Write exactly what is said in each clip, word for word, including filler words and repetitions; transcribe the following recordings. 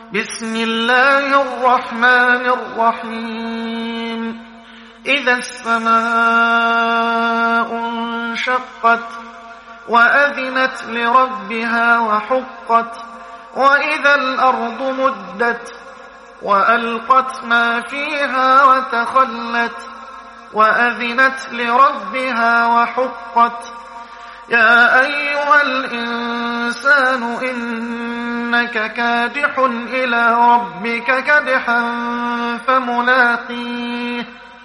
بسم الله الرحمن الرحيم إذا السماء انشقت وأذنت لربها وحقت وإذا الأرض مدت وألقت ما فيها وتخلت وأذنت لربها وحقت يا أيها الإنسان إنك كادح إلى ربك كدحا فملاقيه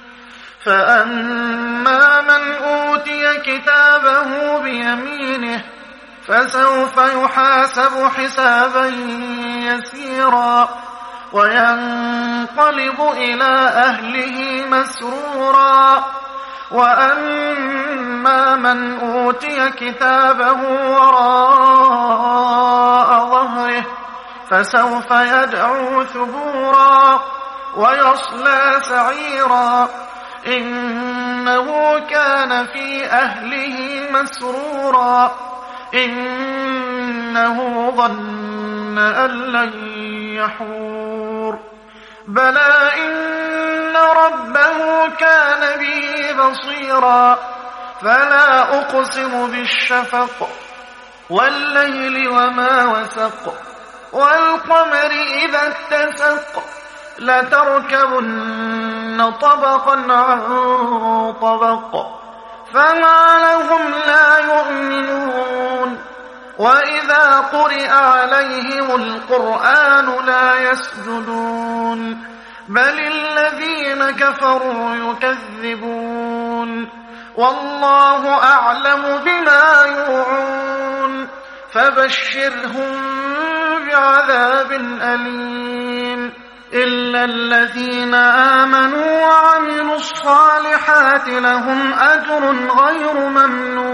فأما من أوتي كتابه بيمينه فسوف يحاسب حسابا يسيرا وينقلب إلى أهله مسرورا وأما من أوتي كتابه وراء ظهره فسوف يدعو ثبورا ويصلى سعيرا إنه كان في أهله مسرورا إنه ظن أن لن يحور بلى إن ربه كان به بصيرا فلا أقسم بالشفق والليل وما وسق والقمر إذا اتسق لتركبن طبقا عن طبق فما لهم لا يؤمنون وإذا قرئ عليهم القرآن لا يسجدون بل الذين كفروا يكذبون والله أعلم بما يوعون فبشرهم بعذاب أليم إلا الذين آمنوا وعملوا الصالحات لهم أجر غير ممنون